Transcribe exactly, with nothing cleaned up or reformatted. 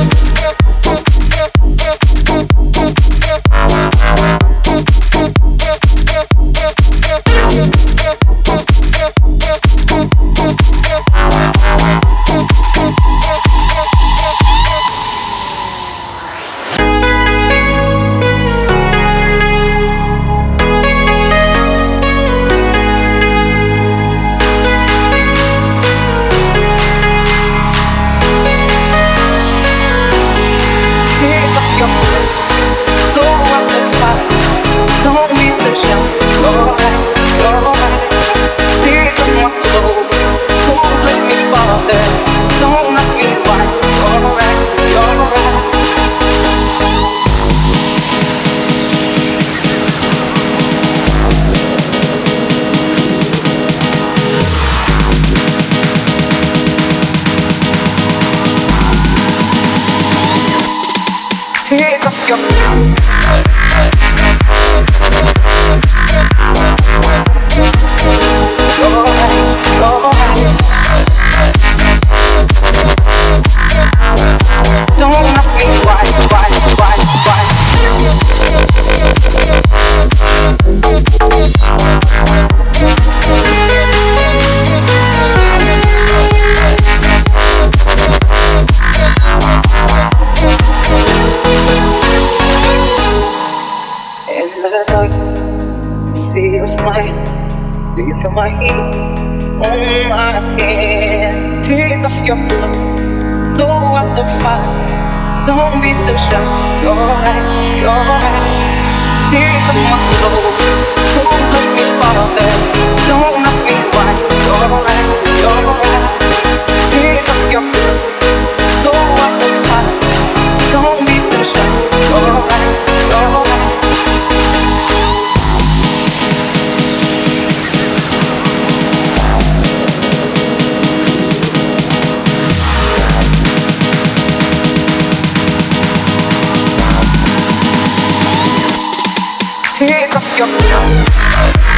Take off your don't ask me why, why, why, why. In the dark, see your smile. Do you feel my heat on my skin? Take off your clothes, blow out the fire. Don't be so shy. You're right, you're right. Take off my clothes, who bless me Father? Don't ask me why. You're right, you're right. Take off your clothes, blow out the fire. Don't be so shy. You're right, you're right. Take off your clothes.